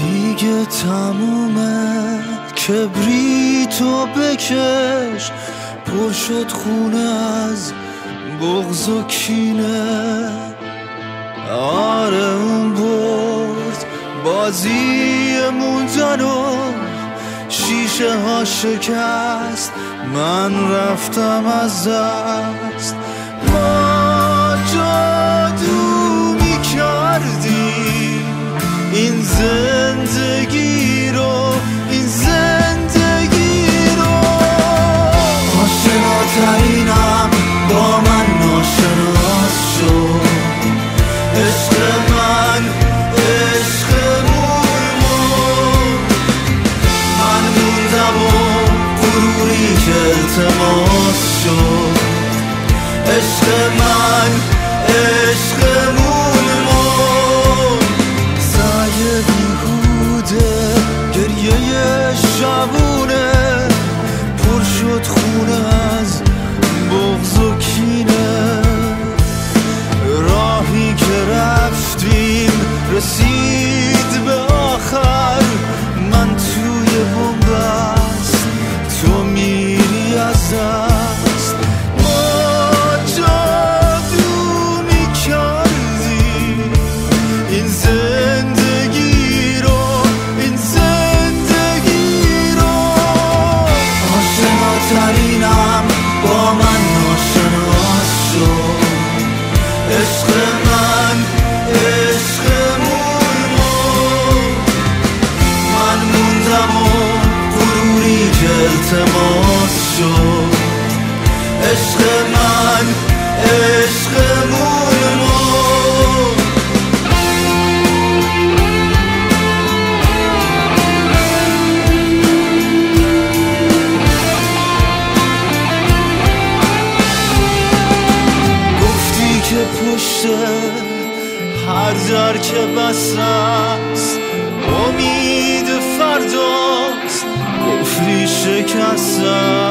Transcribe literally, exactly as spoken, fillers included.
دیگه تمومه، کبریتو بکش، پر شد خونه از بغض و کینه. آره اون برد بازی موندن و شیشه ها شکست، من رفتم از دست. ما جادو می کردیم این زندگی رو، این زندگی رو. آشناترینم با من ناشناس شد، عشق من عشقمون موند. من موندم و غروری که التماس شد، عشق من عشقمون موند. سعی بیهوده گریه شبونه، پر شد خونه از بغض و کینه. راهی که رفتیم رسید به آخر، من توی بنبست، تو میری از دست. ما جادو می کردیم این زندگی رو، این زندگی رو. آشناترینم با من ناشناس شد، عشق من عشقمون موند. من موندم و غروری که التماس شد، عشق من عشقمون موند. گفتی که پشت هر در که بسته است امید فرداست، قفلی شکسته